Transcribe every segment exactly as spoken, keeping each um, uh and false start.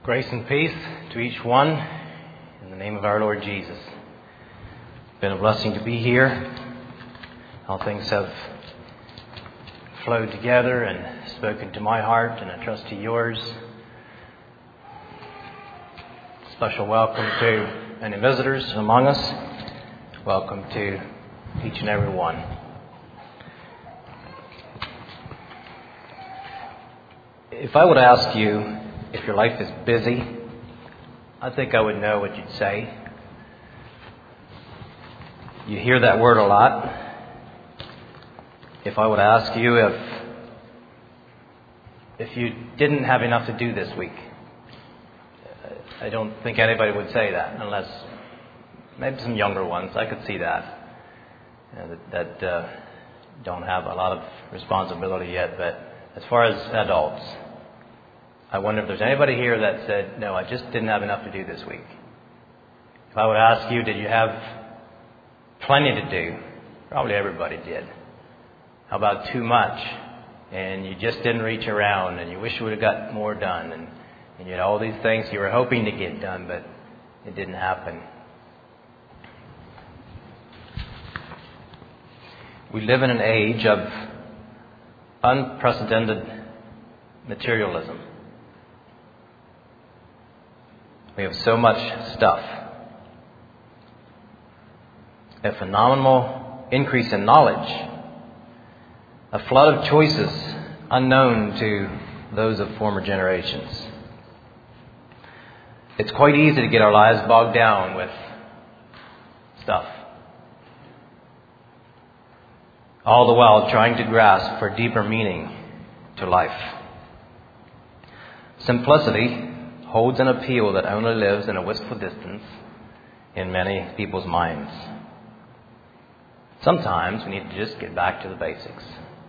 Grace and peace to each one in the name of our Lord Jesus. It's been a blessing to be here. All things have flowed together and spoken to my heart, and I trust to yours. Special welcome to any visitors among us. Welcome to each and every one. If I would ask you if your life is busy, I think I would know what you'd say. You hear that word a lot. If I would ask you if if you didn't have enough to do this week, I don't think anybody would say that, unless maybe some younger ones. I could see that, you know, that, that uh, don't have a lot of responsibility yet. But as far as adults, I wonder if there's anybody here that said, no, I just didn't have enough to do this week. If I would ask you, did you have plenty to do? Probably everybody did. How about too much? And you just didn't reach around, and you wish you would have got more done, and, and you had all these things you were hoping to get done, but it didn't happen. We live in an age of unprecedented materialism. We have so much stuff. A phenomenal increase in knowledge. A flood of choices unknown to those of former generations. It's quite easy to get our lives bogged down with stuff. All the while trying to grasp for deeper meaning to life. Simplicity holds an appeal that only lives in a wistful distance in many people's minds. Sometimes we need to just get back to the basics.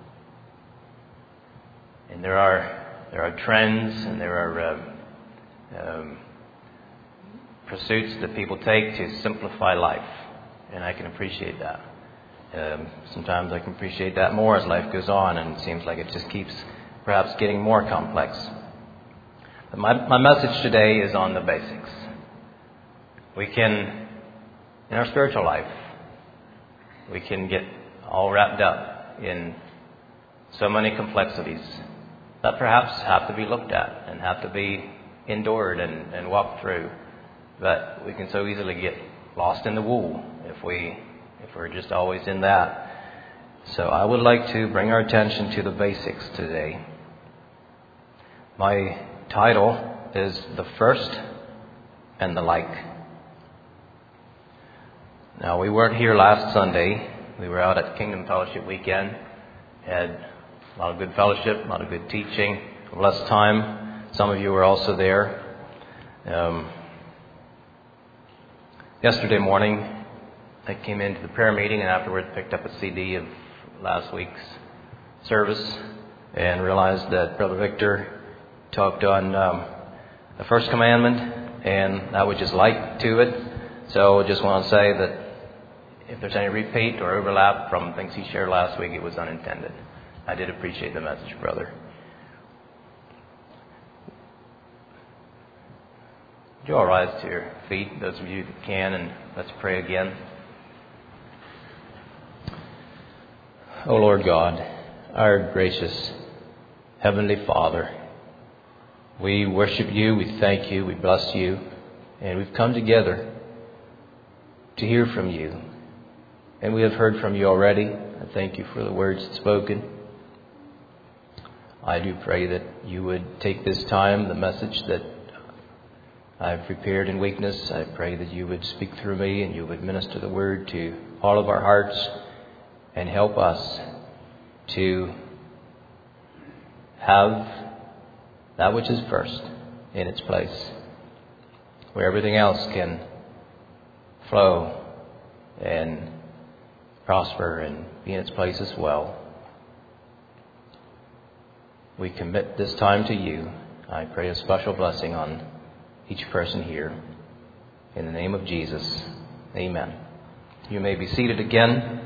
And there are there are trends and there are uh, um, pursuits that people take to simplify life, and I can appreciate that. Um, sometimes I can appreciate that more as life goes on, and it seems like it just keeps perhaps getting more complex. But my, my message today is on the basics. We can, in our spiritual life, we can get all wrapped up in so many complexities that perhaps have to be looked at and have to be endured and, and walked through. But we can so easily get lost in the wool if we if we're just always in that. So I would like to bring our attention to the basics today. My title is The First and the Like. Now, we weren't here last Sunday. We were out at Kingdom Fellowship weekend. Had a lot of good fellowship, a lot of good teaching, less time. Some of you were also there. Um, yesterday morning, I came into the prayer meeting and afterwards picked up a C D of last week's service and realized that Brother Victor talked on um, the first commandment, and I would just like to it. So I just want to say that if there's any repeat or overlap from things he shared last week, it was unintended. I did appreciate the message, brother. Would you all rise to your feet, those of you that can, and let's pray again. O Lord God, our gracious Heavenly Father, we worship you, we thank you, we bless you, and we've come together to hear from you. And we have heard from you already. I thank you for the words spoken. I do pray that you would take this time, the message that I've prepared in weakness, I pray that you would speak through me and you would minister the word to all of our hearts and help us to have that which is first in its place, where everything else can flow and prosper and be in its place as well. We commit this time to you. I pray a special blessing on each person here. In the name of Jesus, amen. You may be seated again.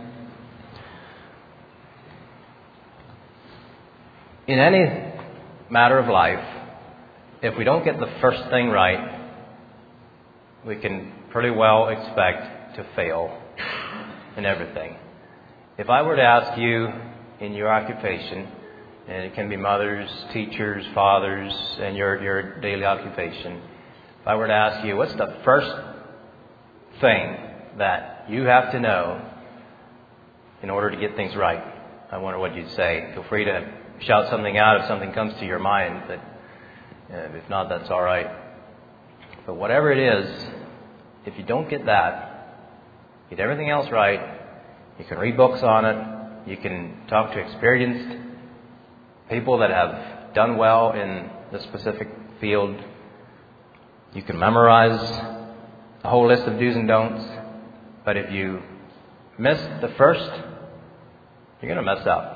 In any matter of life, if we don't get the first thing right, we can pretty well expect to fail in everything. If I were to ask you in your occupation, and it can be mothers, teachers, fathers, and your, your daily occupation, if I were to ask you, what's the first thing that you have to know in order to get things right? I wonder what you'd say. Feel free to shout something out if something comes to your mind, but uh, if not, that's all right. But whatever it is, if you don't get that, get everything else right, you can read books on it, you can talk to experienced people that have done well in the specific field, you can memorize a whole list of do's and don'ts, but if you miss the first, you're going to mess up.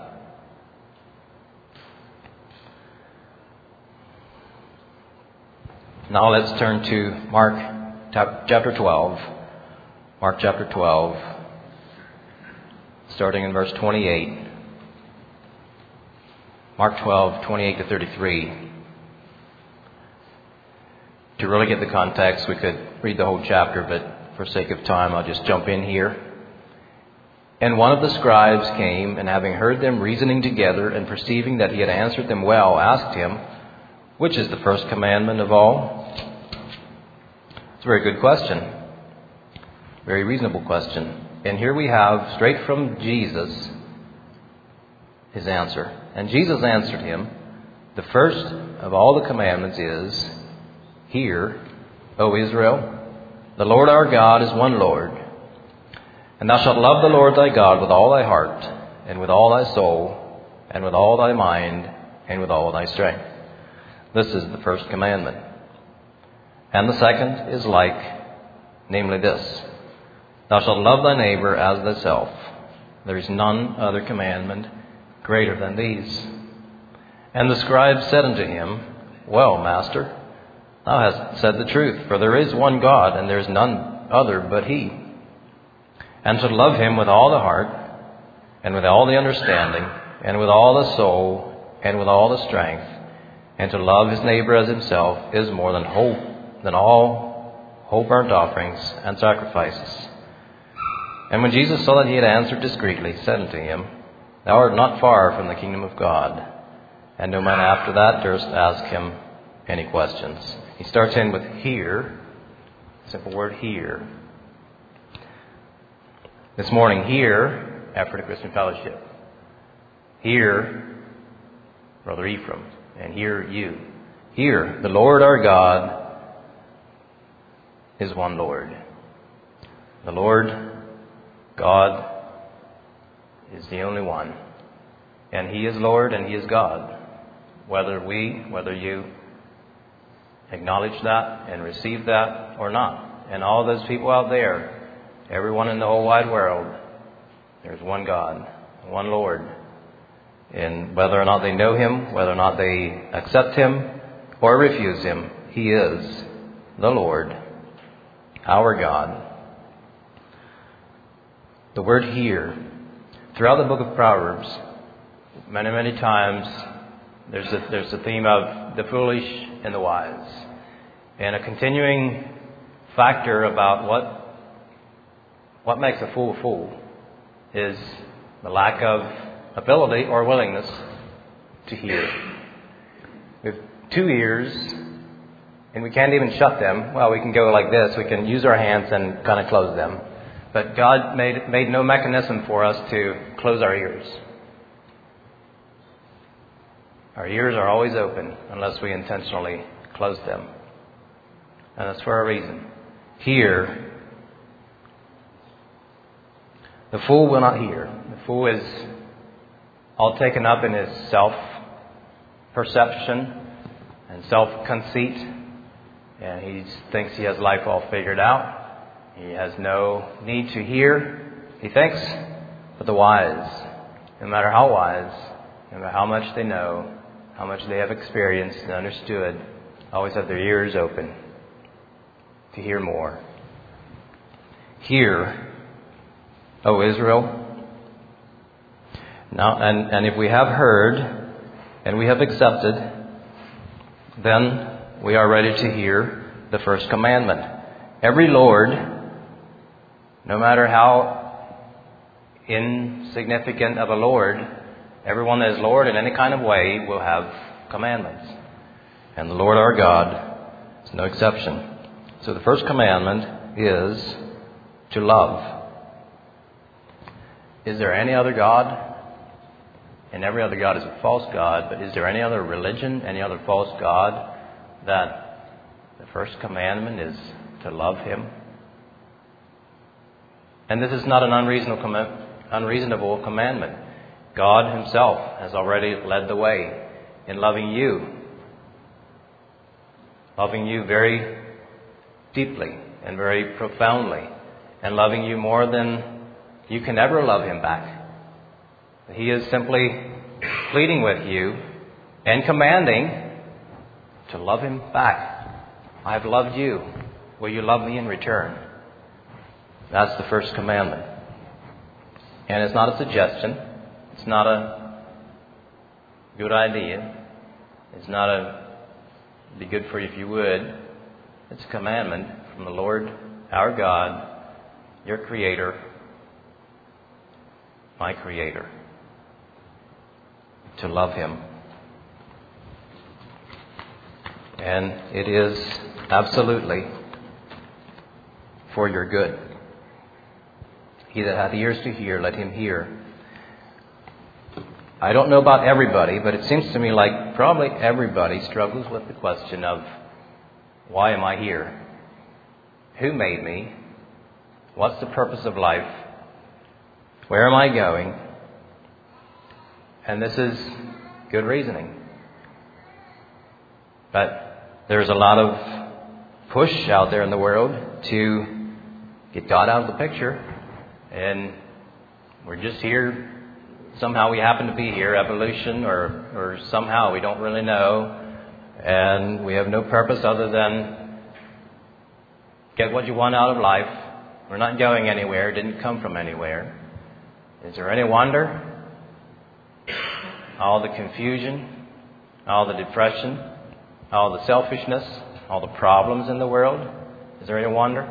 Now let's turn to Mark chapter twelve. Mark chapter twelve, starting in verse twenty-eight. Mark twelve, twenty-eight to thirty-three. To really get the context, we could read the whole chapter, but for sake of time, I'll just jump in here. And one of the scribes came, and having heard them reasoning together, and perceiving that he had answered them well, asked him, which is the first commandment of all? It's a very good question. Very reasonable question. And here we have, straight from Jesus, his answer. And Jesus answered him, the first of all the commandments is, hear, O Israel, the Lord our God is one Lord. And thou shalt love the Lord thy God with all thy heart, and with all thy soul, and with all thy mind, and with all thy strength. This is the first commandment. And the second is like, namely this, thou shalt love thy neighbor as thyself. There is none other commandment greater than these. And the scribe said unto him, well, master, thou hast said the truth, for there is one God, and there is none other but he. And to love him with all the heart, and with all the understanding, and with all the soul, and with all the strength, and to love his neighbor as himself is more than whole, than all whole burnt offerings and sacrifices. And when Jesus saw that he had answered discreetly, said unto him, thou art not far from the kingdom of God. And no man after that durst ask him any questions. He starts in with hear, simple word hear. This morning, hear, after the Christian Fellowship. Hear, Brother Ephraim, and hear you. Hear, the Lord our God is one Lord. The Lord God is the only one. And he is Lord and he is God. Whether we, whether you acknowledge that and receive that or not. And all those people out there, everyone in the whole wide world, there's one God, one Lord. And whether or not they know him, whether or not they accept him or refuse him, he is the Lord, our God. The word hear, throughout the book of Proverbs, many, many times, there's a, there's a theme of the foolish and the wise. And a continuing factor about what what makes a fool a fool is the lack of ability or willingness to hear. We have two ears, and we can't even shut them. Well, we can go like this. We can use our hands and kind of close them. But God made made no mechanism for us to close our ears. Our ears are always open unless we intentionally close them. And that's for a reason. Hear. The fool will not hear. The fool is all taken up in his self-perception and self-conceit. And he thinks he has life all figured out. He has no need to hear, he thinks. But the wise, no matter how wise, no matter how much they know, how much they have experienced and understood, always have their ears open to hear more. Hear, O Israel. Now, and, and if we have heard and we have accepted, then we are ready to hear the first commandment. Every Lord, no matter how insignificant of a Lord, everyone that is Lord in any kind of way will have commandments. And the Lord our God is no exception. So the first commandment is to love. Is there any other God? And every other God is a false God, but is there any other religion, any other false God, that the first commandment is to love Him? And this is not an unreasonable, com- unreasonable commandment. God Himself has already led the way in loving you. Loving you very deeply and very profoundly. And loving you more than you can ever love Him back. He is simply pleading with you and commanding to love Him back. I've loved you. Will you love me in return? That's the first commandment. And it's not a suggestion. It's not a good idea. It's not a be good for you if you would. It's a commandment from the Lord our God, your Creator, my Creator, to love Him. And it is absolutely for your good. He that hath ears to hear, let him hear. I don't know about everybody, but it seems to me like probably everybody struggles with the question of, why am I here? Who made me? What's the purpose of life? Where am I going? And this is good reasoning. But there's a lot of push out there in the world to get God out of the picture. And we're just here. Somehow we happen to be here, evolution, or, or somehow we don't really know. And we have no purpose other than get what you want out of life. We're not going anywhere. It didn't come from anywhere. Is there any wonder? All the confusion, all the depression, all the selfishness, all the problems in the world. Is there any wonder?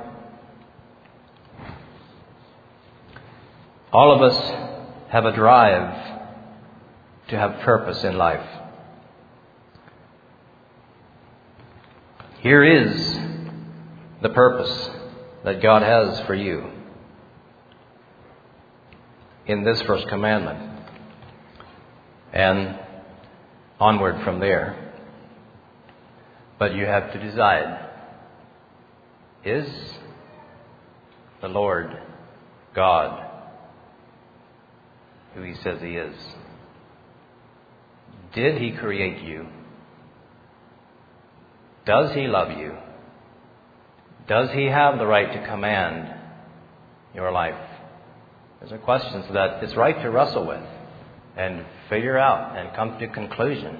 All of us have a drive to have purpose in life. Here is the purpose that God has for you in this first commandment. And onward from there. But you have to decide, is the Lord God who He says He is? Did He create you? Does He love you? Does He have the right to command your life? Those are questions that it's right to wrestle with and figure out and come to a conclusion.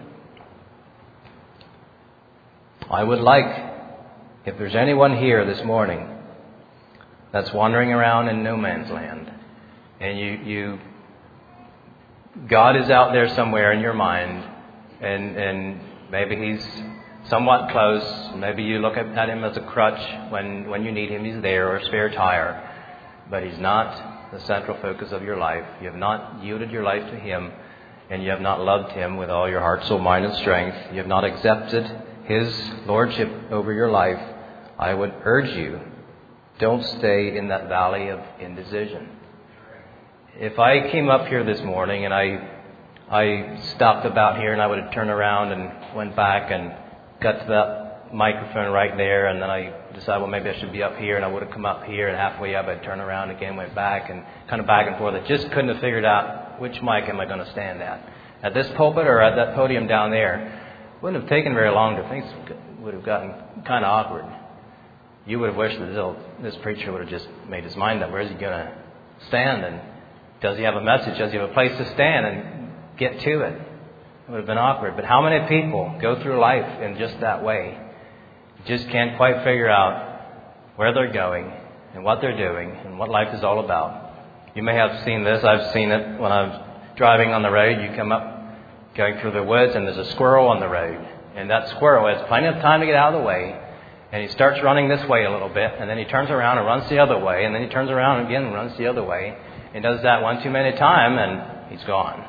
I would like, if there's anyone here this morning that's wandering around in no man's land, and you, you God is out there somewhere in your mind, and, and maybe He's somewhat close. Maybe you look at Him as a crutch when, when you need Him. He's there, or a spare tire. But He's not the central focus of your life. You have not yielded your life to Him, and you have not loved Him with all your heart, soul, mind, and strength. You have not accepted His lordship over your life. I would urge you, don't stay in that valley of indecision. If I came up here this morning and I I stopped about here and I would have turned around and went back and got to that microphone right there, and then I decided, well, maybe I should be up here, and I would have come up here, and halfway up I'd turn around again, went back, and kind of back and forth. I just couldn't have figured out which mic am I going to stand at. At this pulpit or at that podium down there. Wouldn't have taken very long to things would have gotten kind of awkward. You would have wished that this preacher would have just made his mind up. Where is he going to stand? And does he have a message? Does he have a place to stand and get to it? It would have been awkward. But how many people go through life in just that way? Just can't quite figure out where they're going and what they're doing and what life is all about. You may have seen this. I've seen it when I was driving on the road. You come up going through the woods and there's a squirrel on the road. And that squirrel has plenty of time to get out of the way. And he starts running this way a little bit. And then he turns around and runs the other way. And then he turns around again and runs the other way. He does that one too many times and he's gone.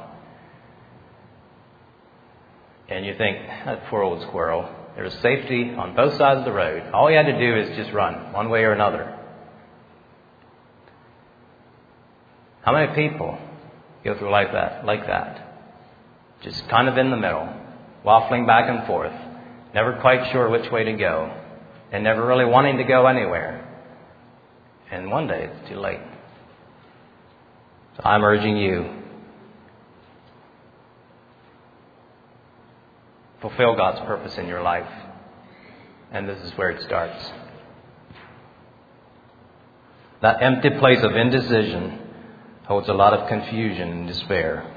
And you think, that poor old squirrel. There was safety on both sides of the road. All he had to do is just run one way or another. How many people go through life that, like that? Just kind of in the middle, waffling back and forth, never quite sure which way to go, and never really wanting to go anywhere. And one day it's too late. So I'm urging you, fulfill God's purpose in your life. And this is where it starts. That empty place of indecision holds a lot of confusion and despair.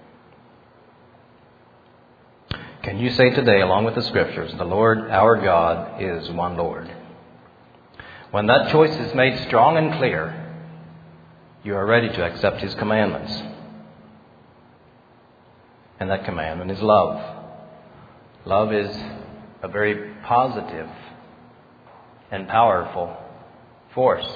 Can you say today, along with the Scriptures, the Lord our God is one Lord? When that choice is made strong and clear, you are ready to accept His commandments. And that commandment is love. Love is a very positive and powerful force.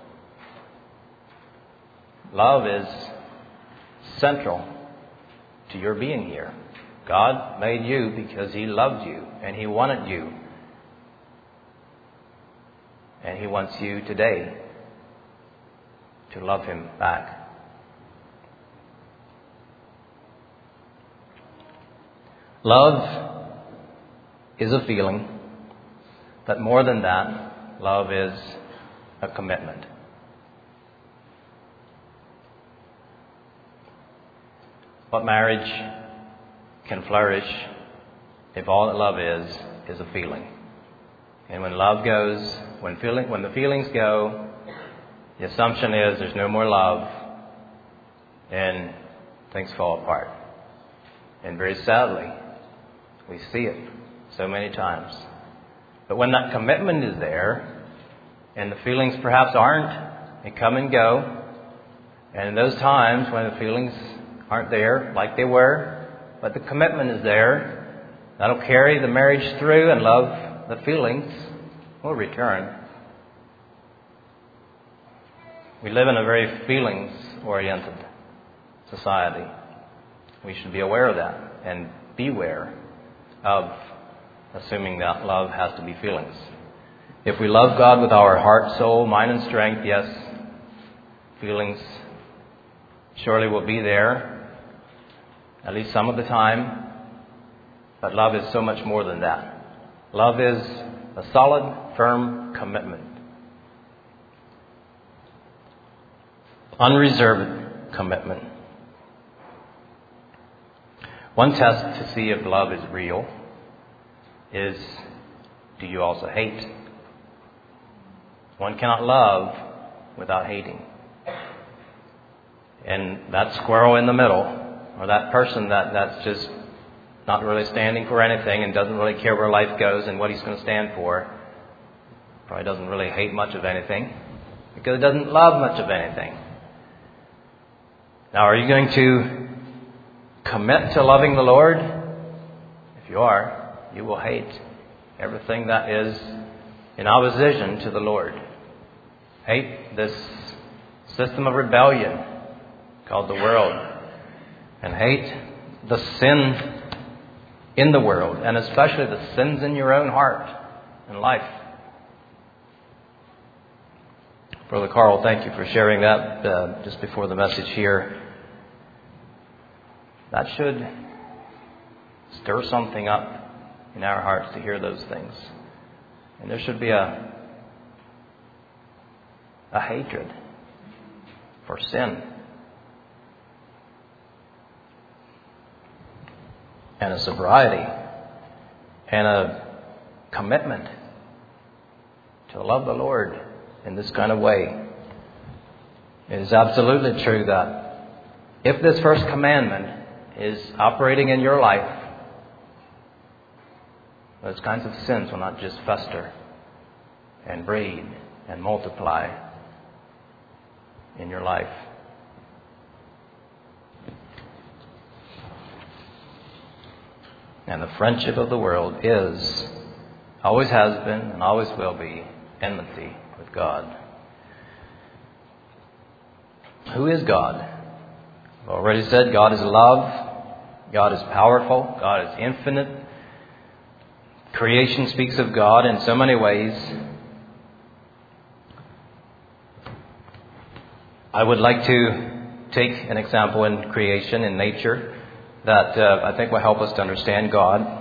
Love is central to your being here. God made you because He loved you and He wanted you. And He wants you today to love Him back. Love is a feeling, but more than that, love is a commitment. What marriage can flourish if all that love is, is a feeling. And when love goes, when feeling, when the feelings go, the assumption is there's no more love, and things fall apart. And very sadly, we see it so many times. But when that commitment is there, and the feelings perhaps aren't, they come and go. And in those times when the feelings aren't there like they were, but the commitment is there, that'll carry the marriage through, and love, the feelings, will return. We live in a very feelings-oriented society. We should be aware of that and beware of assuming that love has to be feelings. If we love God with our heart, soul, mind, and strength, yes, feelings surely will be there, at least some of the time. But love is so much more than that. Love is a solid, firm commitment. Unreserved commitment. One test to see if love is real is, do you also hate? One cannot love without hating. And that squirrel in the middle, or that person that, that's just not really standing for anything and doesn't really care where life goes and what he's going to stand for, probably doesn't really hate much of anything because it doesn't love much of anything. Now, are you going to commit to loving the Lord? If you are, you will hate everything that is in opposition to the Lord. Hate this system of rebellion called the world. And hate the sin in the world, and especially the sins in your own heart and life. Brother Carl, thank you for sharing that uh, just before the message here. That should stir something up in our hearts to hear those things. And there should be a, a hatred for sin. And a sobriety. And a commitment to love the Lord in this kind of way. It is absolutely true that if this first commandment is operating in your life, those kinds of sins will not just fester and breed and multiply in your life. And the friendship of the world is, always has been, and always will be, enmity with God. Who is God? I've already said God is love. God is powerful. God is infinite. Creation speaks of God in so many ways. I would like to take an example in creation, in nature, that uh, I think will help us to understand God.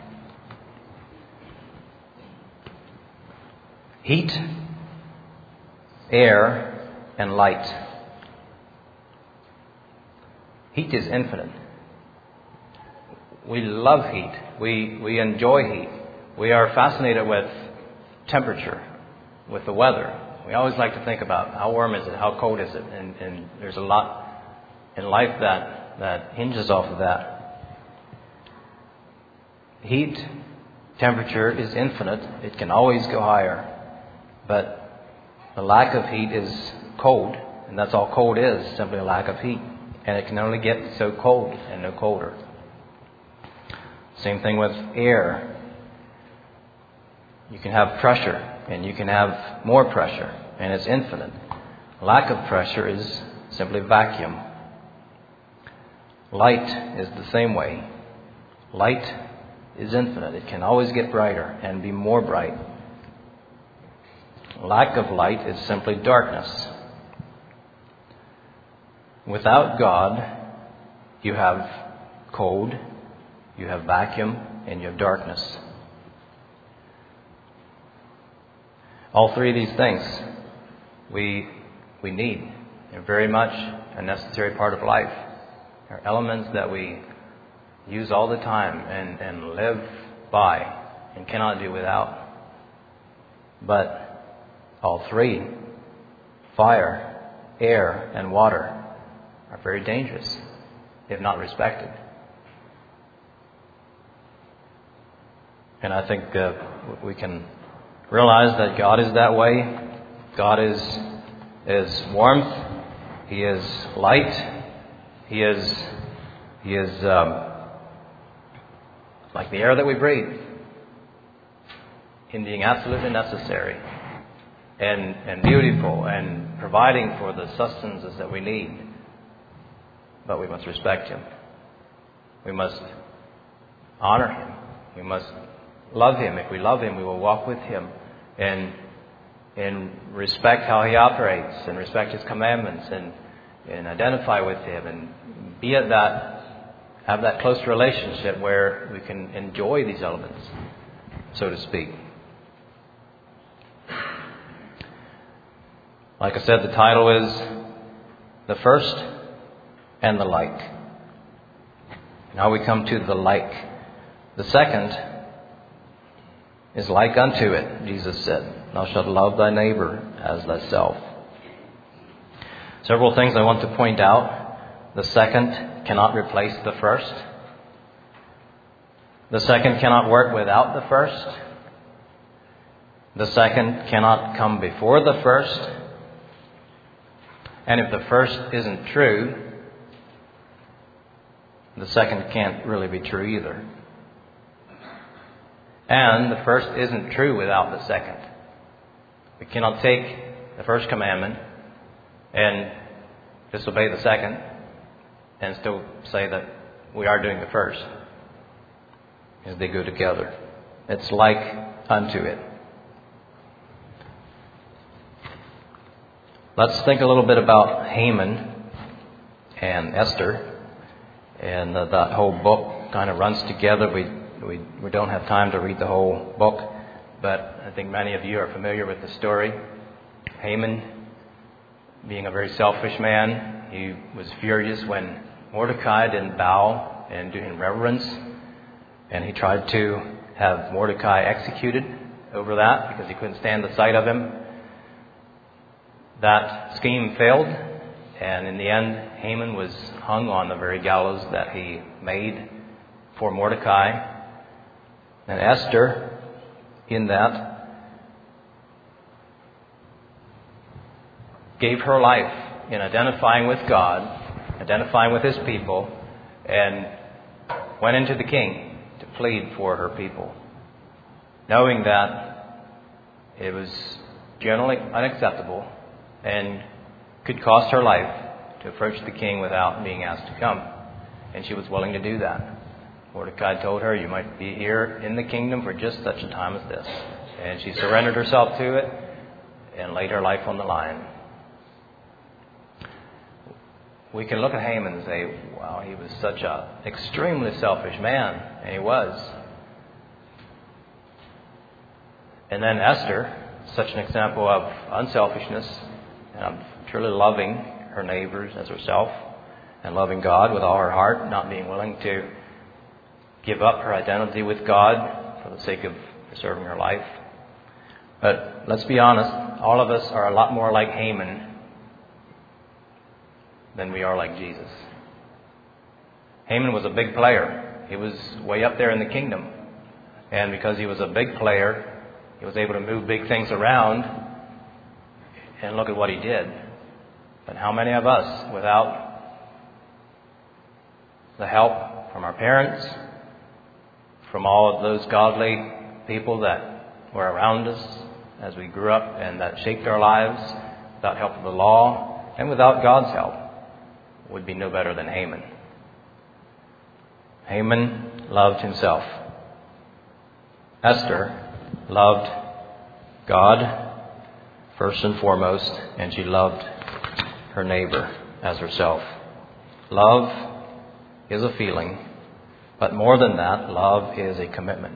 Heat, air, and light. Heat is infinite. We love heat. We, we enjoy heat. We are fascinated with temperature, with the weather. We always like to think about how warm is it, how cold is it, and, and there's a lot in life that, that hinges off of that. Heat, temperature is infinite. It can always go higher. But the lack of heat is cold, and that's all cold is, simply a lack of heat. And it can only get so cold and no colder. Same thing with air. You can have pressure, and you can have more pressure, and it's infinite. Lack of pressure is simply vacuum. Light is the same way. Light is infinite. It can always get brighter and be more bright. Lack of light is simply darkness. Without God, you have cold, you have vacuum, and you have darkness. All three of these things we we need. They're very much a necessary part of life. They're elements that we use all the time and, and live by and cannot do without. But all three, fire, air, and water, are very dangerous if not respected. And I think uh, we can realize that God is that way. God is is warmth. He is light. He is He is um, like the air that we breathe, in being absolutely necessary and and beautiful and providing for the sustenances that we need. But we must respect Him. We must honor Him. We must love Him. If we love Him, we will walk with Him and and respect how He operates and respect His commandments and, and identify with Him and be at that, have that close relationship where we can enjoy these elements, so to speak. Like I said, the title is The First and the Like. Now we come to the like. The second is like unto it, Jesus said. Thou shalt love thy neighbor as thyself. Several things I want to point out. The second cannot replace the first. The second cannot work without the first. The second cannot come before the first. And if the first isn't true, the second can't really be true either. And the first isn't true without the second. We cannot take the first commandment and disobey the second and still say that we are doing the first, as they go together. It's like unto it. Let's think a little bit about Haman and Esther. And uh, that whole book kind of runs together. We, we we don't have time to read the whole book, but I think many of you are familiar with the story. Haman, being a very selfish man, he was furious when Mordecai didn't bow and do him reverence, and he tried to have Mordecai executed over that because he couldn't stand the sight of him. That scheme failed, and in the end, Haman was hung on the very gallows that he made for Mordecai. And Esther, in that, gave her life in identifying with God, identifying with His people, and went into the king to plead for her people, knowing that it was generally unacceptable and could cost her life to approach the king without being asked to come. And she was willing to do that. Mordecai told her, you might be here in the kingdom for just such a time as this. And she surrendered herself to it and laid her life on the line. We can look at Haman and say, wow, he was such an extremely selfish man. And he was. And then Esther, such an example of unselfishness and of truly loving her neighbors as herself and loving God with all her heart, not being willing to give up her identity with God for the sake of preserving her life. But let's be honest, all of us are a lot more like Haman than we are like Jesus. Haman was a big player. He was way up there in the kingdom. And because he was a big player, he was able to move big things around. And look at what he did. But how many of us, without the help from our parents, from all of those godly people that were around us as we grew up and that shaped our lives, without help of the law and without God's help, would be no better than Haman. Haman loved himself. Esther loved God first and foremost, and she loved her neighbor as herself. Love is a feeling, but more than that, love is a commitment.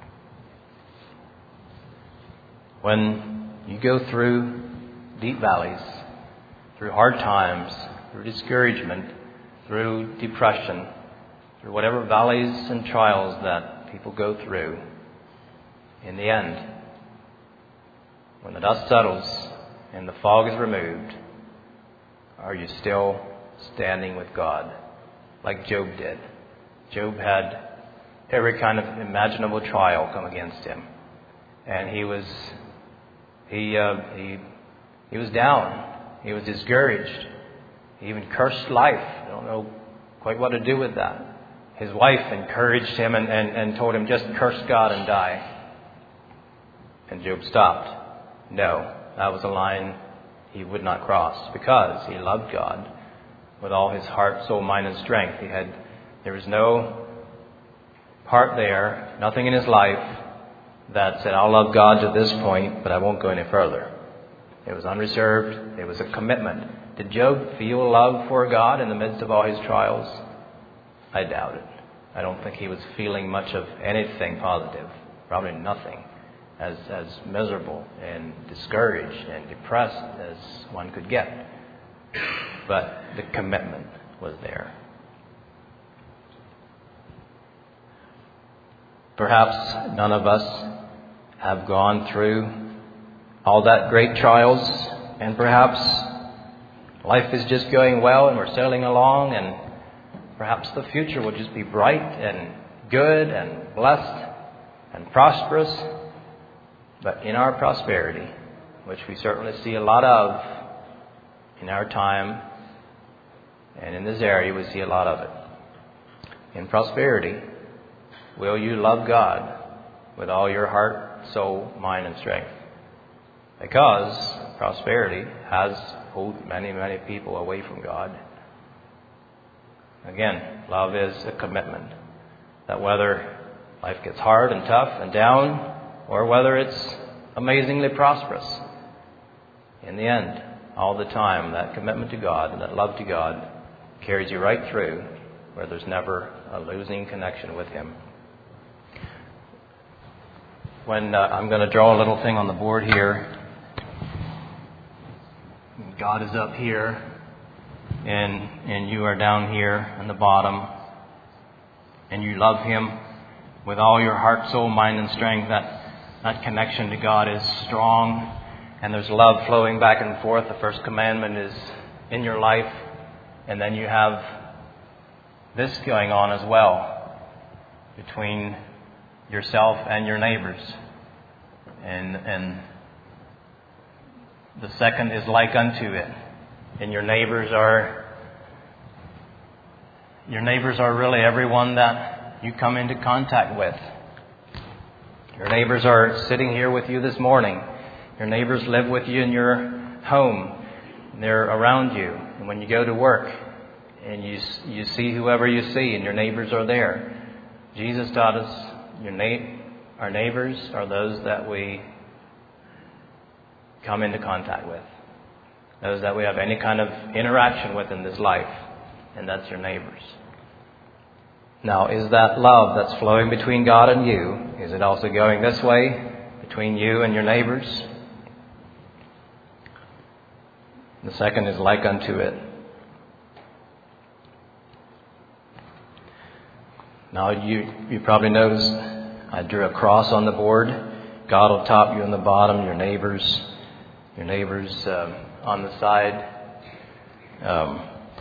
When you go through deep valleys, through hard times, through discouragement, through depression, through whatever valleys and trials that people go through, in the end, when the dust settles and the fog is removed, are you still standing with God like Job did? Job had every kind of imaginable trial come against him, and he was he uh, he he was down. He was discouraged. He even cursed life. I don't know quite what to do with that. His wife encouraged him and, and, and told him, just curse God and die. And Job stopped. No, that was a line he would not cross because he loved God with all his heart, soul, mind, and strength. He had there was no part there, nothing in his life that said, I'll love God to this point, but I won't go any further. It was unreserved. It was a commitment. Did Job feel love for God in the midst of all his trials? I doubt it. I don't think he was feeling much of anything positive. Probably nothing. As, as miserable and discouraged and depressed as one could get. But the commitment was there. Perhaps none of us have gone through all that great trials, and perhaps life is just going well and we're sailing along, and perhaps the future will just be bright and good and blessed and prosperous. But in our prosperity, which we certainly see a lot of in our time, and in this area we see a lot of it. In prosperity, will you love God with all your heart, soul, mind, and strength? Because prosperity has pulled many, many people away from God. Again, love is a commitment. That whether life gets hard and tough and down, or whether it's amazingly prosperous, in the end, all the time, that commitment to God and that love to God carries you right through where there's never a losing connection with Him. When uh, I'm going to draw a little thing on the board here. God is up here, and and you are down here on the bottom, and you love Him with all your heart, soul, mind, and strength. That that connection to God is strong, and there's love flowing back and forth. The first commandment is in your life, and then you have this going on as well between yourself and your neighbors. And and the second is like unto it. And your neighbors are your neighbors are really everyone that that you come into contact with. Your neighbors are sitting here with you this morning. Your neighbors live with you in your home. They're around you. And when you go to work and you you see whoever you see and your neighbors are there, Jesus taught us your na- our neighbors are those that we come into contact with. Those that we have any kind of interaction with in this life. And that's your neighbors. Now, is that love that's flowing between God and you, is it also going this way between you and your neighbors? The second is like unto it. Now, you, you probably noticed I drew a cross on the board. God on top, you on the bottom, your neighbors, your neighbors um, on the side. Um,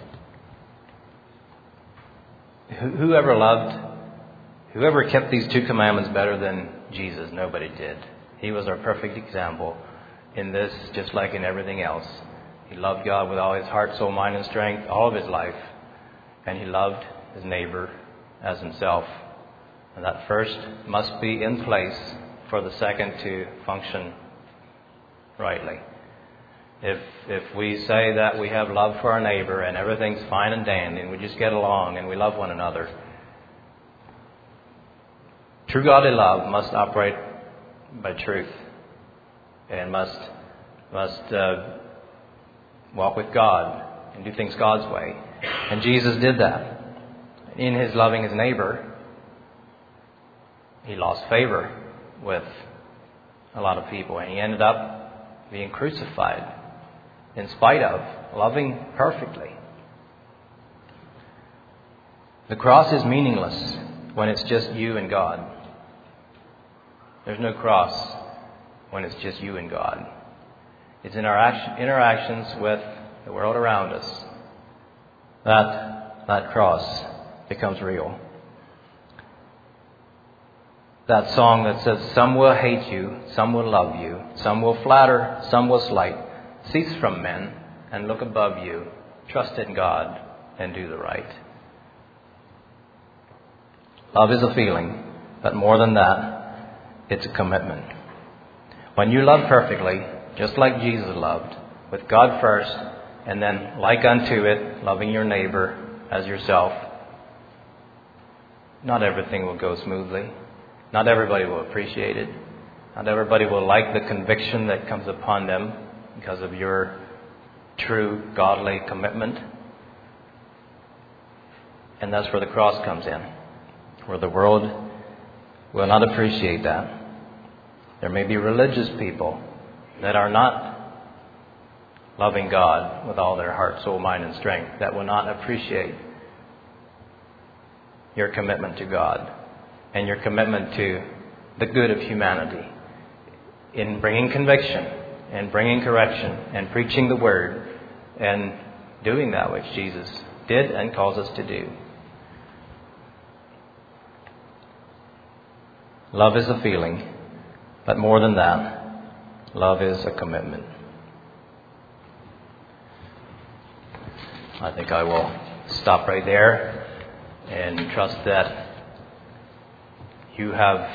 whoever loved, whoever kept these two commandments better than Jesus, nobody did. He was our perfect example in this, just like in everything else. He loved God with all his heart, soul, mind, and strength, all of his life. And he loved his neighbor as himself. And that first must be in place for the second to function rightly. If if we say that we have love for our neighbor and everything's fine and dandy and we just get along and we love one another, true godly love must operate by truth and must must uh, walk with God and do things God's way. And Jesus did that. In his loving his neighbor, he lost favor with a lot of people, and he ended up being crucified in spite of loving perfectly. The cross is meaningless when it's just you and God. There's no cross when it's just you and God. It's in our action, interactions with the world around us that that cross becomes real. That song that says, some will hate you, some will love you, some will flatter, some will slight. Cease from men and look above you. Trust in God and do the right. Love is a feeling, but more than that, it's a commitment. When you love perfectly, just like Jesus loved, with God first, and then like unto it, loving your neighbor as yourself, not everything will go smoothly. Not everybody will appreciate it. Not everybody will like the conviction that comes upon them because of your true godly commitment. And that's where the cross comes in, where the world will not appreciate that. There may be religious people that are not loving God with all their heart, soul, mind, and strength, that will not appreciate your commitment to God and your commitment to the good of humanity in bringing conviction and bringing correction and preaching the word and doing that which Jesus did and calls us to do. Love is a feeling, but more than that, love is a commitment. I think I will stop right there and trust that you have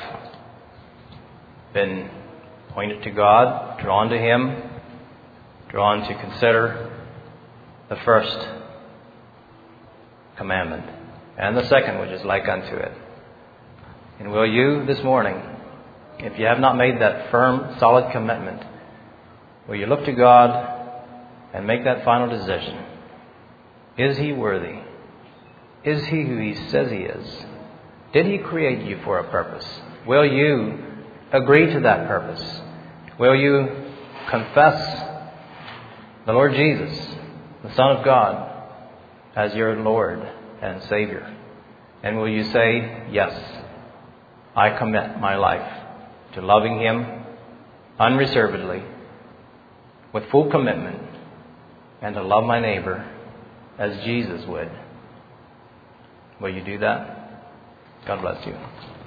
been pointed to God, drawn to Him, drawn to consider the first commandment and the second, which is like unto it. And will you this morning, if you have not made that firm, solid commitment, will you look to God and make that final decision? Is He worthy? Is He who He says He is? Did He create you for a purpose? Will you agree to that purpose? Will you confess the Lord Jesus, the Son of God, as your Lord and Savior? And will you say, yes, I commit my life to loving Him unreservedly, with full commitment, and to love my neighbor as Jesus would? Will you do that? God bless you.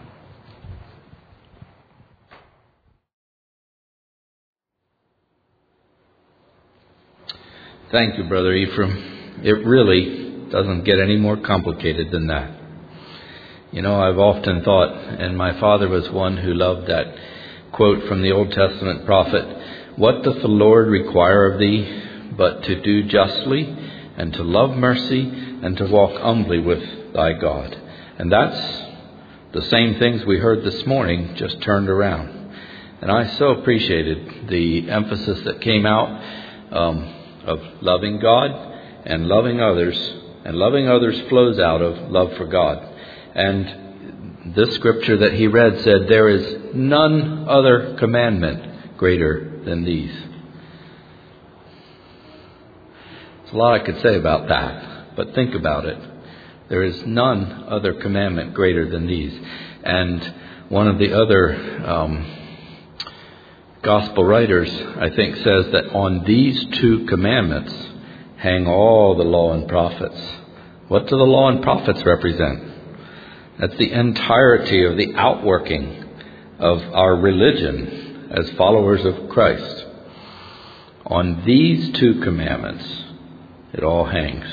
Thank you, Brother Ephraim. It really doesn't get any more complicated than that. You know, I've often thought, and my father was one who loved that quote from the Old Testament prophet, "What doth the Lord require of thee but to do justly and to love mercy and to walk humbly with thy God?" And that's the same things we heard this morning, just turned around. And I so appreciated the emphasis that came out um, of loving God and loving others. And loving others flows out of love for God. And this scripture that he read said, "There is none other commandment greater than these." There's a lot I could say about that, but think about it. There is none other commandment greater than these. And one of the other um, gospel writers, I think, says that on these two commandments hang all the law and prophets. What do the law and prophets represent? That's the entirety of the outworking of our religion as followers of Christ. On these two commandments, it all hangs.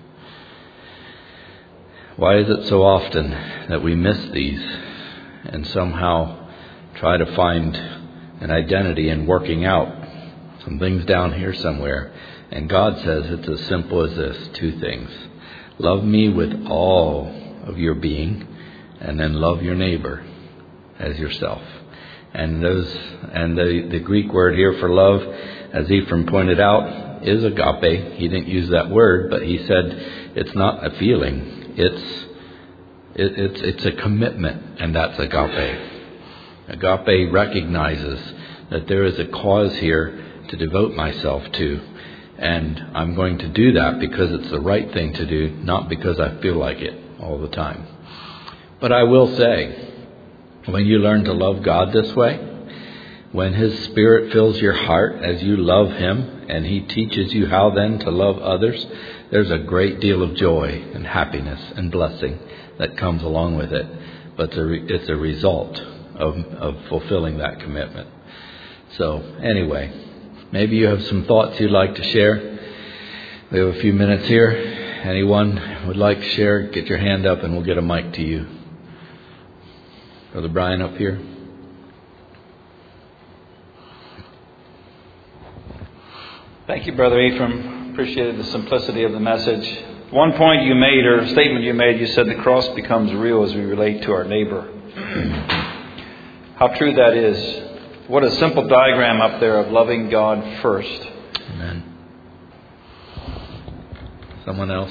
Why is it so often that we miss these and somehow try to find an identity in working out some things down here somewhere? And God says it's as simple as this, two things. Love me with all of your being, and then love your neighbor as yourself. And those and the, the Greek word here for love, as Ephraim pointed out, is agape. He didn't use that word, but he said it's not a feeling. It's it, it's it's a commitment, and that's agape. Agape recognizes that there is a cause here to devote myself to, and I'm going to do that because it's the right thing to do, not because I feel like it all the time. But I will say, when you learn to love God this way, when His Spirit fills your heart as you love Him, and He teaches you how then to love others, there's a great deal of joy and happiness and blessing that comes along with it. But it's a, re- it's a result of, of fulfilling that commitment. So anyway, maybe you have some thoughts you'd like to share. We have a few minutes here. Anyone would like to share, get your hand up and we'll get a mic to you. Brother Brian up here. Thank you, Brother Ephraim. Appreciated the simplicity of the message. One point you made, or a statement you made, you said the cross becomes real as we relate to our neighbor. How true that is. What a simple diagram up there of loving God first. Amen. Someone else?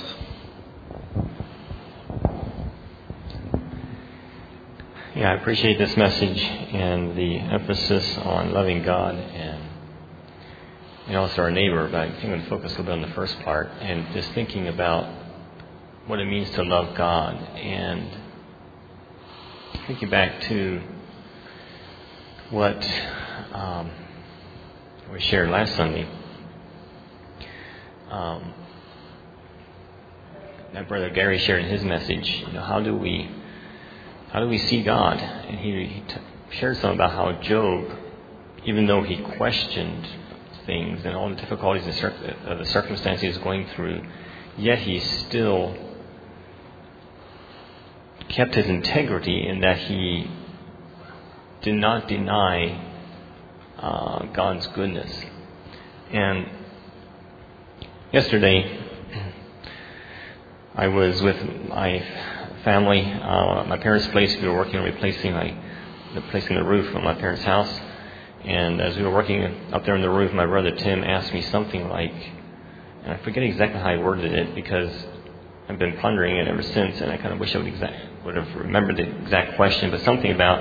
Yeah, I appreciate this message and the emphasis on loving God and and also our neighbor, but I think I'm going to focus a little bit on the first part and just thinking about what it means to love God, and thinking back to what um, we shared last Sunday. Um, that Brother Gary shared in his message, you know, how do we how do we see God? And he, he t- shared something about how Job, even though he questioned things and all the difficulties and cir- uh, the circumstances he was going through, yet he still kept his integrity in that he did not deny uh, God's goodness. And yesterday, I was with my family, uh, my parents' place. We were working on replacing my, replacing the roof on my parents' house. And as we were working up there on the roof, my brother Tim asked me something like, and I forget exactly how I worded it because I've been pondering it ever since, and I kind of wish I would, exact, would have remembered the exact question, but something about,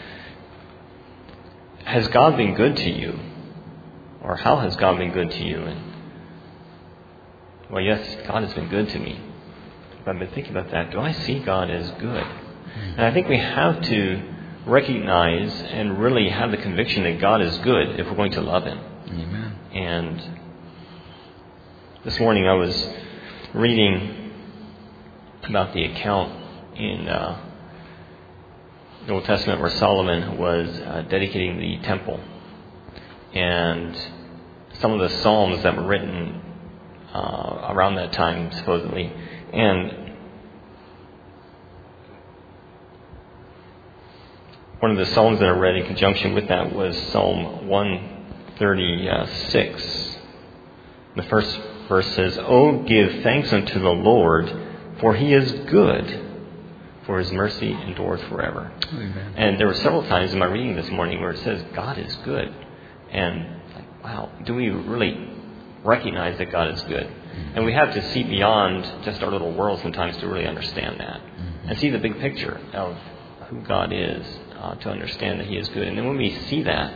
has God been good to you? Or how has God been good to you? And, well, yes, God has been good to me. But I've been thinking about that. Do I see God as good? And I think we have to recognize and really have the conviction that God is good if we're going to love Him. Amen. And this morning I was reading about the account in uh, the Old Testament where Solomon was uh, dedicating the temple, and some of the psalms that were written uh, around that time, supposedly. And one of the Psalms that I read in conjunction with that was Psalm one thirty-six. The first verse says, "Oh, give thanks unto the Lord, for he is good, for his mercy endureth forever." Amen. And there were several times in my reading this morning where it says, God is good. And, like, wow, do we really recognize that God is good? Mm-hmm. And we have to see beyond just our little world sometimes to really understand that. Mm-hmm. And see the big picture of who God is, uh, to understand that he is good. And then when we see that,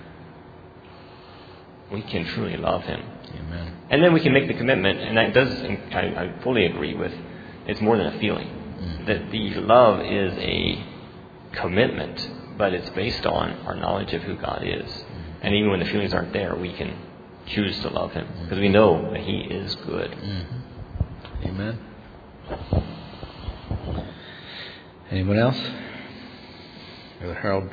we can truly love him. Amen. And then we can make the commitment, and that does, I, I fully agree with, it's more than a feeling. Mm-hmm. That the love is a commitment, but it's based on our knowledge of who God is. Mm-hmm. And even when the feelings aren't there, we can choose to love him, because we know that he is good. Mm-hmm. Amen. Anyone else? Brother Harold?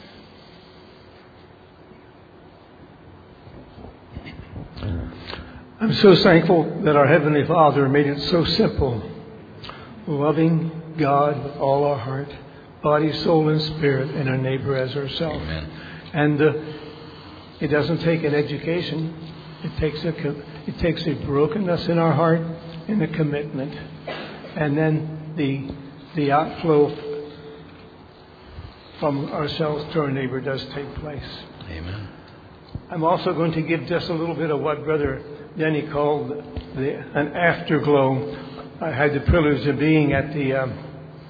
I'm so thankful that our Heavenly Father made it so simple. Loving God with all our heart, body, soul, and spirit, and our neighbor as ourselves. Amen. And uh, it doesn't take an education. It takes a it takes a brokenness in our heart and a commitment, and then the the outflow from ourselves to our neighbor does take place. Amen. I'm also going to give just a little bit of what Brother Denny called the, an afterglow. I had the privilege of being at the um,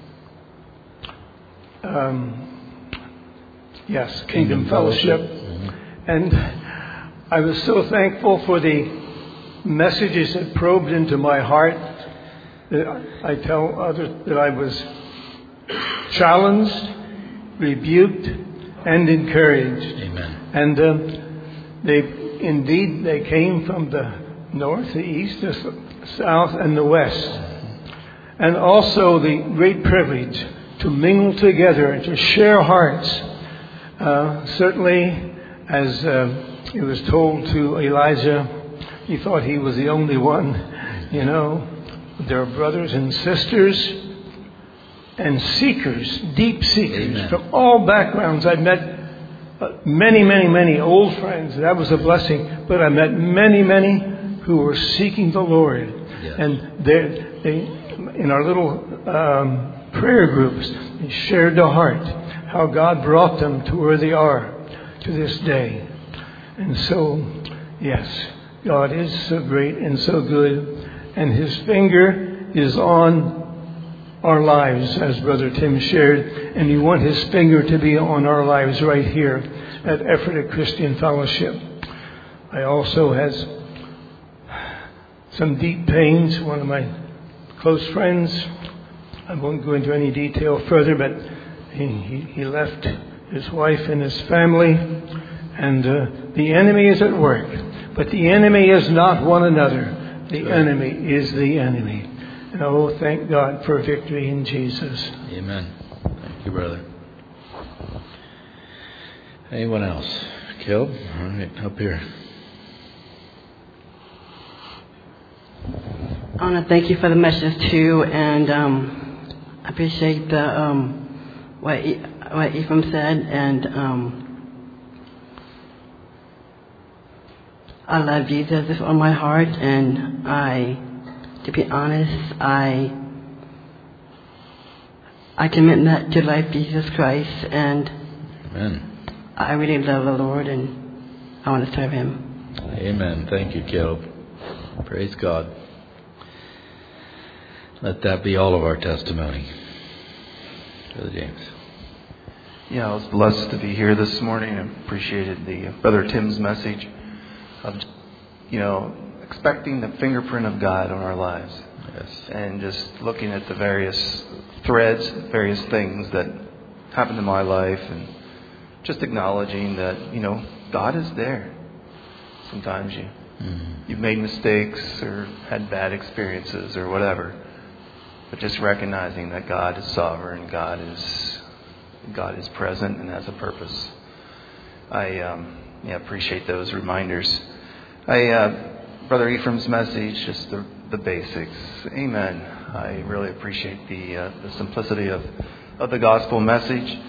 um, yes Kingdom, Kingdom Fellowship, Fellowship. Mm-hmm. And I was so thankful for the messages that probed into my heart. That I tell others that I was challenged, rebuked, and encouraged. Amen. And um, they indeed they came from the north, the east, the south, and the west. And also the great privilege to mingle together and to share hearts. Uh, certainly, as uh, it was told to Elijah, he thought he was the only one. You know, there are brothers and sisters and seekers, deep seekers, Amen. From all backgrounds. I've met uh, many, many, many old friends. That was a blessing. But I met many, many who were seeking the Lord. Yes. And they, they, in our little um, prayer groups, they shared their heart, how God brought them to where they are to this day. And so, yes, God is so great and so good. And his finger is on our lives, as Brother Tim shared, and you want his finger to be on our lives right here at Ephrata Christian Fellowship. I also had some deep pains. One of my close friends, I won't go into any detail further, but he, he, he left his wife and his family, and uh, the enemy is at work. But the enemy is not one another. The enemy is the enemy. And oh, thank God for victory in Jesus. Amen. Thank you, brother. Anyone else? Caleb? All right, up here. I want to thank you for the message too, and um, I appreciate the um, what e- what Ephraim said, and um, I love Jesus with all my heart, and I. To be honest, I I commit that to life Jesus Christ, and Amen. I really love the Lord, and I want to serve him. Amen. Thank you, Caleb. Praise God. Let that be all of our testimony. Brother James. Yeah, I was blessed to be here this morning. I appreciated the Brother Tim's message of, you know, expecting the fingerprint of God on our lives. Yes. And just looking at the various threads, various things that happened in my life, and just acknowledging that, you know, God is there. Sometimes you, mm-hmm. you've made mistakes or had bad experiences or whatever. But just recognizing that God is sovereign, God is God is present and has a purpose. I um, yeah, appreciate those reminders. I uh, Brother Ephraim's message, just the, the basics. Amen. I really appreciate the uh, the simplicity of, of the gospel message.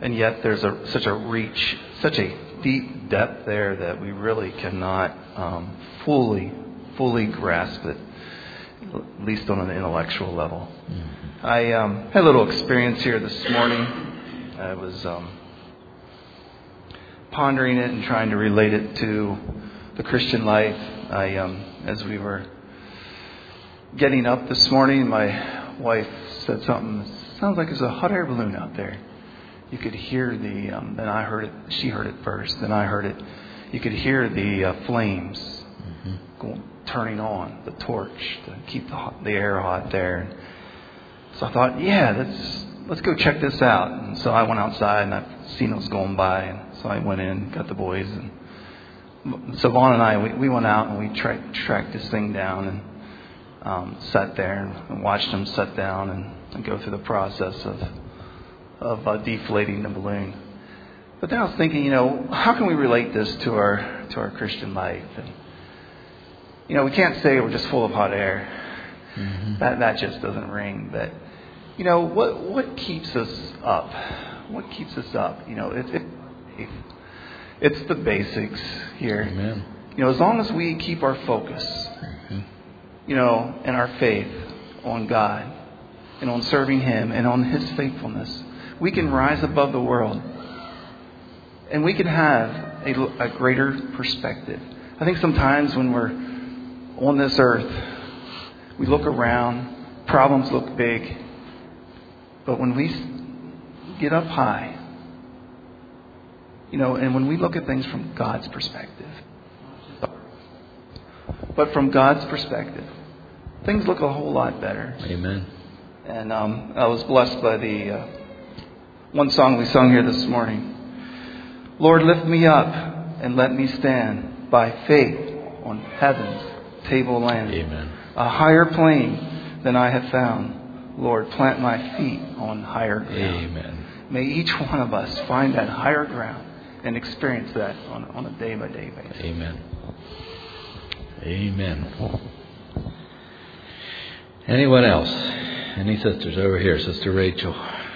and yet there's a, such a reach, such a deep depth there that we really cannot um, fully, fully grasp it, at least on an intellectual level. Mm-hmm. I um, had a little experience here this morning. I was um, pondering it and trying to relate it to the Christian life. I, um, as we were getting up this morning, my wife said something. Sounds like there's a hot air balloon out there. You could hear the. Um, then I heard it. She heard it first. Then I heard it. You could hear the uh, flames mm-hmm. going, turning on the torch to keep the, hot, the air hot there. So I thought, yeah, let's let's go check this out. And so I went outside and I've seen it was going by, and so I went in, got the boys, and so Vaughn and I we, we went out and we tra- tracked this thing down and um, sat there and watched them set down and, and go through the process of of uh, deflating the balloon. But then I was thinking, you know, how can we relate this to our to our Christian life? And you know, we can't say we're just full of hot air. Mm-hmm. That that just doesn't ring. But you know, what what keeps us up? What keeps us up? You know, it, it, it it's the basics here. Amen. You know, as long as we keep our focus, mm-hmm. you know, and our faith on God and on serving Him and on His faithfulness, we can rise above the world, and we can have a, a greater perspective. I think sometimes when we're on this earth, we look around, problems look big, but when we get up high, you know, and when we look at things from God's perspective, but from God's perspective, things look a whole lot better. Amen. And um, I was blessed by the uh, one song we sung here this morning. Lord, lift me up and let me stand by faith on heaven's table land. Amen. A higher plane than I have found. Lord, plant my feet on higher ground. Amen. May each one of us find that higher ground and experience that on, on a day-by-day basis. Amen. Amen. Anyone else? Any sisters over here? Sister Rachel.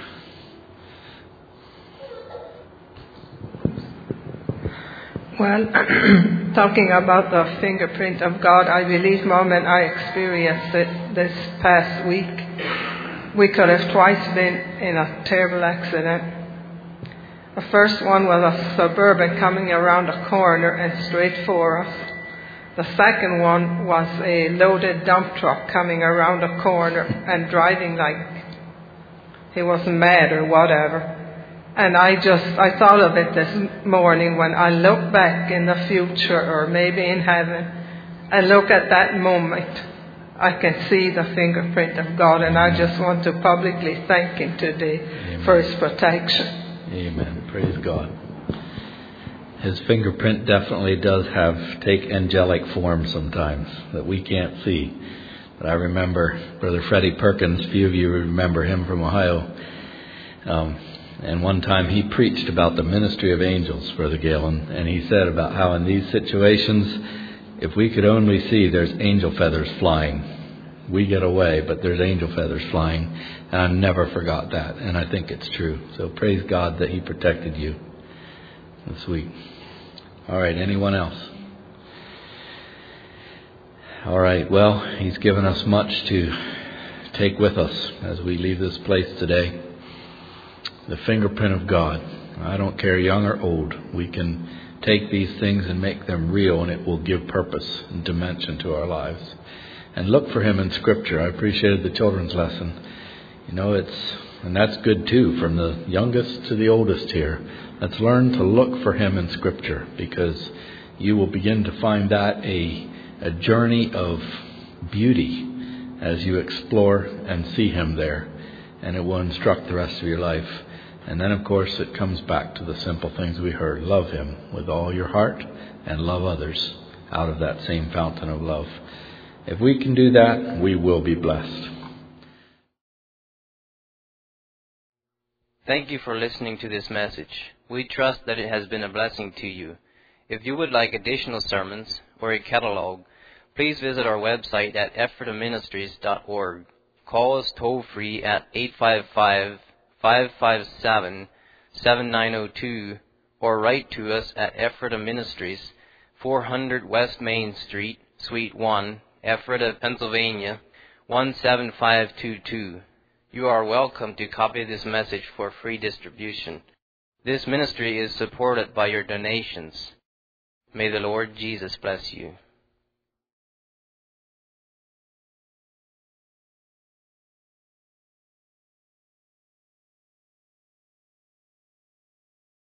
Well, talking about the fingerprint of God, I believe, Mom, and I experienced it this past week. We could have twice been in a terrible accident. The first one was a Suburban coming around a corner and straight for us. The second one was a loaded dump truck coming around a corner and driving like he was mad or whatever. And I just, I thought of it this morning when I look back in the future or maybe in heaven and look at that moment, I can see the fingerprint of God, and I just want to publicly thank Him today Amen. For His protection. Amen. Praise God. His fingerprint definitely does have, take angelic form sometimes that we can't see. But I remember Brother Freddie Perkins, a few of you remember him from Ohio. Um, And one time he preached about the ministry of angels, Brother Galen, and he said about how in these situations, if we could only see there's angel feathers flying. We get away, but there's angel feathers flying. And I never forgot that, and I think it's true. So praise God that He protected you this week. All right, anyone else? All right, well, He's given us much to take with us as we leave this place today. The fingerprint of God. I don't care young or old. We can take these things and make them real, and it will give purpose and dimension to our lives. And look for Him in Scripture. I appreciated the children's lesson. You know, it's, and that's good too, from the youngest to the oldest here. Let's learn to look for Him in Scripture, because you will begin to find that a, a journey of beauty as you explore and see Him there. And it will instruct the rest of your life. And then, of course, it comes back to the simple things we heard. Love Him with all your heart and love others out of that same fountain of love. If we can do that, we will be blessed. Thank you for listening to this message. We trust that it has been a blessing to you. If you would like additional sermons or a catalog, please visit our website at ephrata ministries dot org. Call us toll-free at eight five five, five five seven, seven nine zero two, or write to us at Ephrata Ministries, four hundred West Main Street, Suite one, Ephrata, Pennsylvania, one seven five two two. You are welcome to copy this message for free distribution. This ministry is supported by your donations. May the Lord Jesus bless you.